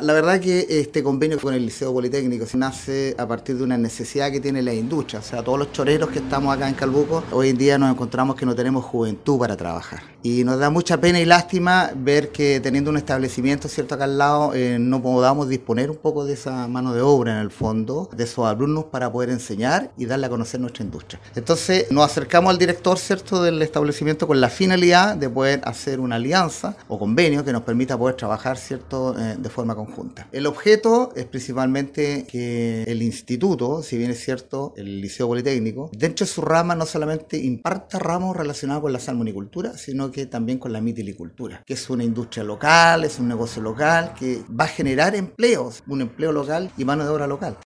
La verdad que este convenio con el Liceo Politécnico nace a partir de una necesidad que tiene la industria. O sea, todos los choreros que estamos acá en Calbuco, hoy en día nos encontramos que no tenemos juventud para trabajar. Y nos da mucha pena y lástima ver que teniendo un establecimiento, ¿cierto?, acá al lado, no podamos disponer un poco de esa mano de obra en el fondo, de esos alumnos para poder enseñar y darle a conocer nuestra industria. Entonces nos acercamos al director, ¿cierto?, del establecimiento con la finalidad de poder hacer una alianza o convenio que nos permita poder trabajar, ¿cierto?, de forma conjunta. El objeto es principalmente que el instituto, si bien es cierto, el Liceo Politécnico, dentro de su rama no solamente imparta ramos relacionados con la salmonicultura, sino que también con la mitilicultura, que es una industria local, es un negocio local que va a generar empleos, un empleo local y mano de obra local.